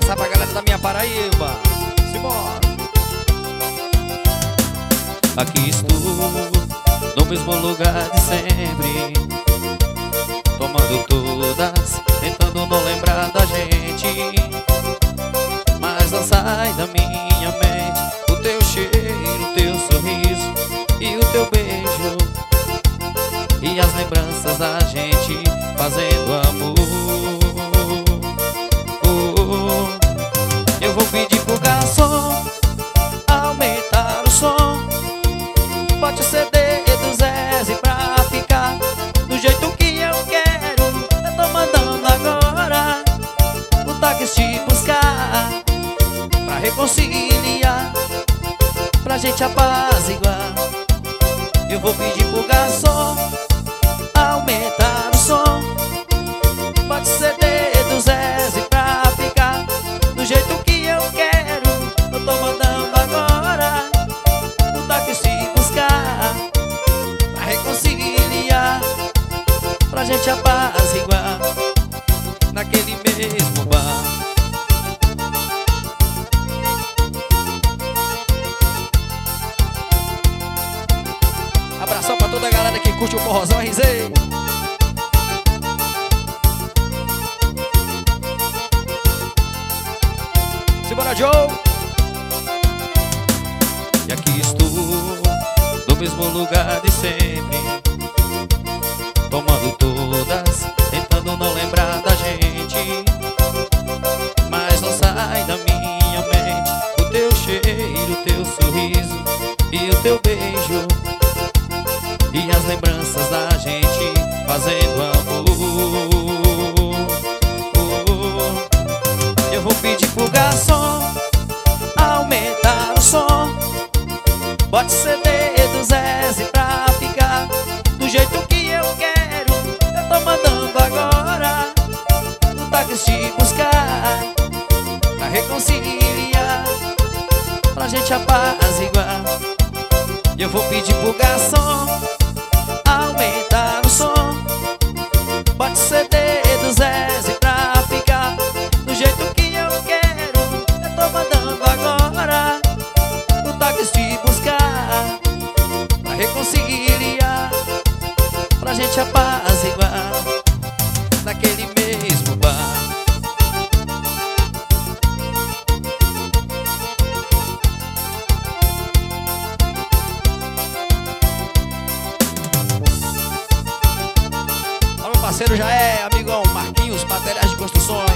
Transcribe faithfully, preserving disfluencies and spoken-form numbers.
abraçar pra galera da minha Paraíba. Simbora. Aqui estou, no mesmo lugar de sempre, tomando todas, tentando não lembrar da gente. Mas não sai da minha mente o teu cheiro, o teu sorriso e o teu beijo, e as lembranças da gente fazendo amor. Oh, eu vou pedir pro garçom aumentar o som, bote o C D do Zezé pra ficar do jeito que eu quero. Eu tô mandando agora o táxi te buscar, pra reconciliar, pra gente apaziguar. Eu vou pedir pro garçom aumentar o som, bote o C D do Zezé pra ficar do jeito que eu quero. Eu tô mandando agora o táxi te buscar, pra reconciliar, pra gente apaziguar naquele mesmo bar. Abração pra toda a galera que curte o forrozão R Z. Simbora, Joe. E aqui estou, no mesmo lugar de sempre, tomando todas, tentando não lembrar da gente. Mas não sai da minha mente o teu cheiro, o teu sorriso e o teu beijo, e as lembranças da gente fazendo amor. Eu vou pedir pro garçom aumentar o som, bote o C D do Zezé pra ficar do jeito que eu quero. Eu tô mandando agora o táxi te buscar, pra reconciliar, pra gente apaziguar. Eu vou pedir pro garçom aumentar o som, bote o C D do Zezé pra ficar do jeito que eu quero. Eu tô mandando agora o táxi te buscar, pra reconciliar, pra gente apaziguar naquele mesmo bar. Ó, meu parceiro já é amigão Marquinhos, materiais de construção.